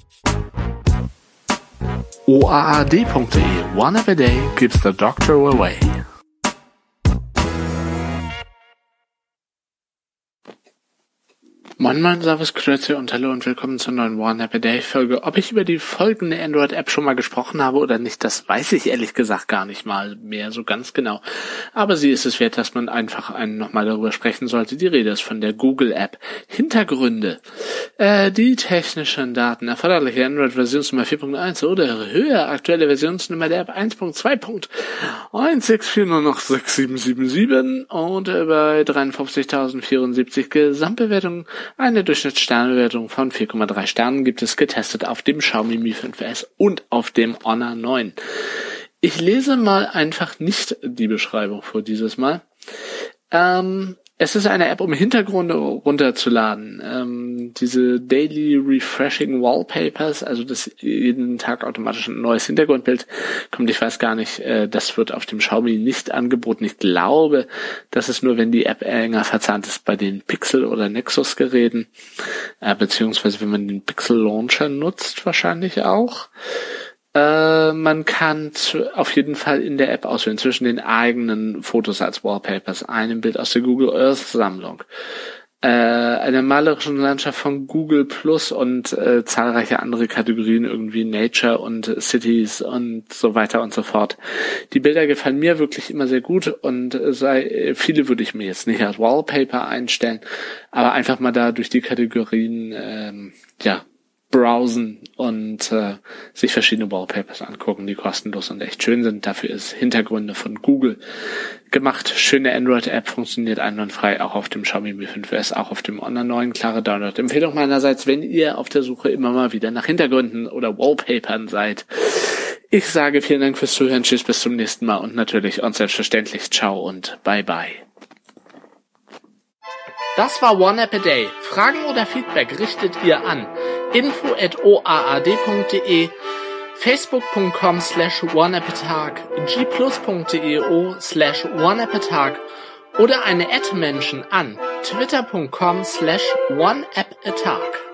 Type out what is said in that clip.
OAAD.de One App a Day keeps the doctor away. Moin Moin, Servus, Grüezi und hallo und willkommen zur neuen One App a Day Folge. Ob ich über die folgende Android-App schon mal gesprochen habe oder nicht, das weiß ich ehrlich gesagt gar nicht mal mehr so ganz genau. Aber sie ist es wert, dass man einfach nochmal darüber sprechen sollte. Die Rede ist von der Google-App. Hintergründe. Die technischen Daten. Erforderliche Android-Versionsnummer 4.1 oder höher. Aktuelle Versionsnummer der App 1.2.164 nur noch 6777 und bei 53.074 Gesamtbewertungen. Eine Durchschnittssternebewertung von 4,3 Sternen gibt es getestet auf dem Xiaomi Mi 5S und auf dem Honor 9. Ich lese mal einfach nicht die Beschreibung vor dieses Mal. Es ist eine App, um Hintergründe runterzuladen. Diese Daily Refreshing Wallpapers, also dass jeden Tag automatisch ein neues Hintergrundbild kommt. Ich weiß gar nicht, das wird auf dem Xiaomi nicht angeboten. Ich glaube, das ist nur, wenn die App enger verzahnt ist bei den Pixel- oder Nexus-Geräten, beziehungsweise wenn man den Pixel Launcher nutzt, wahrscheinlich auch. Man kann auf jeden Fall in der App auswählen zwischen den eigenen Fotos als Wallpapers, einem Bild aus der Google Earth Sammlung, einer malerischen Landschaft von Google Plus und zahlreiche andere Kategorien, irgendwie Nature und Cities und so weiter und so fort. Die Bilder gefallen mir wirklich immer sehr gut und viele würde ich mir jetzt nicht als Wallpaper einstellen, aber einfach mal da durch die Kategorien browsen und sich verschiedene Wallpapers angucken, die kostenlos und echt schön sind. Dafür ist Hintergründe von Google gemacht. Schöne Android-App, funktioniert einwandfrei, auch auf dem Xiaomi Mi 5S, auch auf dem Honor 9. Klare Download-Empfehlung meinerseits, wenn ihr auf der Suche immer mal wieder nach Hintergründen oder Wallpapern seid. Ich sage vielen Dank fürs Zuhören, tschüss, bis zum nächsten Mal und natürlich und selbstverständlich ciao und bye bye. Das war One App a Day. Fragen oder Feedback richtet ihr an info@oaad.de, facebook.com/oneappatag, gplus.io/oneappatag oder eine @Menschen an twitter.com/oneappatag.